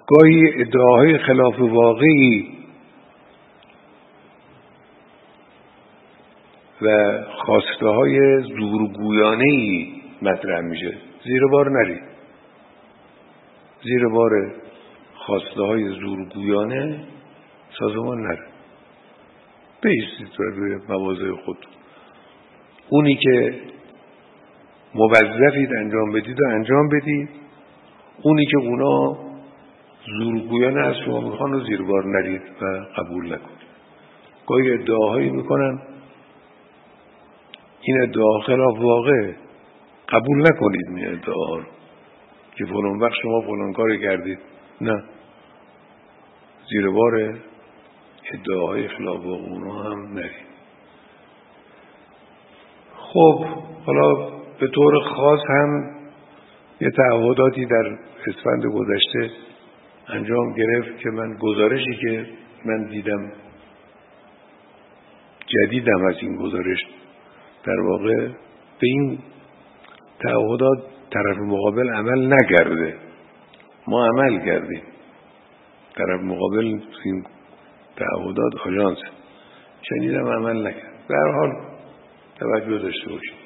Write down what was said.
گاهی ادعاهای خلاف واقعی و خواسته های زورگویانه‌ای مطرح میشه. زیر بار نرید، زیر بار خواسته های زورگویانه سازمان نره، بایستید روی مواضع خود. اونی که موظفید انجام بدید و انجام بدید، اونی که اونا زورگویانه از شما میخوان و زیر بار نرید و قبول نکنید. گاهی ادعاهایی میکنن، این ادعا خلاف واقع، قبول نکنید این ادعا که فلان وقت شما فلان کاری کردید. نه، زیر بار ادعاهای خلاف واقع اونا هم نرید. خب حالا به طور خاص هم یه تعهداتی در اسفند گذشته انجام گرفت که من گزارشی که من دیدم جدیدم از این گزارش، در واقع به این تعهدات طرف مقابل عمل نکرده، ما عمل کردیم. طرف مقابل این تعهدات آژانس شنیدم عمل نکرد. به هر حال توجه داشته باشید.